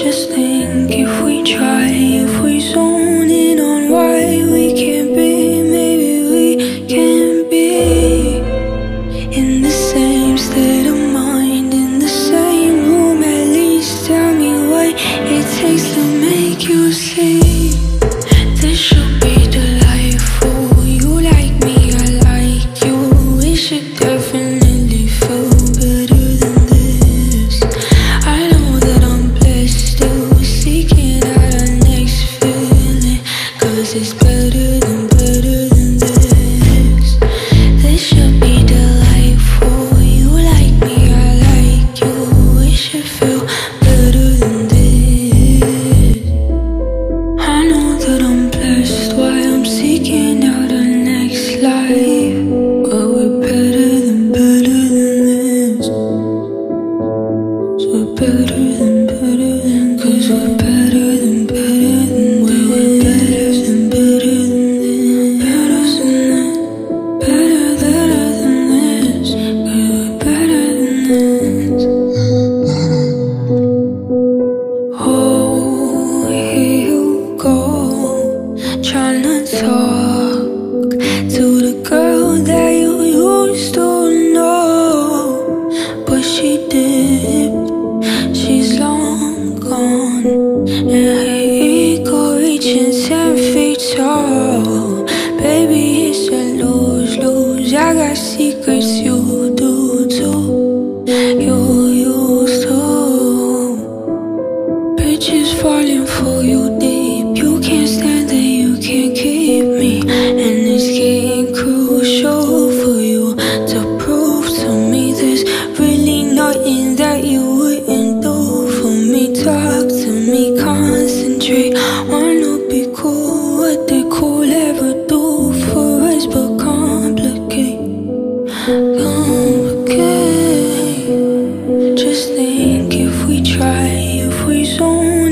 Just think, if we try, if we zone in on why we can't be, maybe we can be in the same state of mind, in the same room. At least tell me what it takes to make you see. This should be delightful. You like me, I like you. We should definitely feel better than this. I know that I'm blessed, still seeking out our next feeling, 'cause it's better than this. This should be delightful. You like me, I like you. We should feel better than this. I know that I'm blessed, why I'm seeking out our next life, but we're better than this. So we're better than 'cause we're better than we're better than this. Better than this. We're better than this. Oh, here you go, trying to talk to the girl that you used to know, but she dipped, she's long gone, and her ego reaching 10 feet tall. Baby, it's a lose-lose. I got secrets you do too. You used to. Bitches falling for you deep. You can't stand that, you can't keep me, and it's getting crucial for you to prove to me there's really nothing that you wouldn't do for me. Talk to me, concentrate. Wanna be cool, what they cool ever do for us but complicate. Just think, if we try, if we zone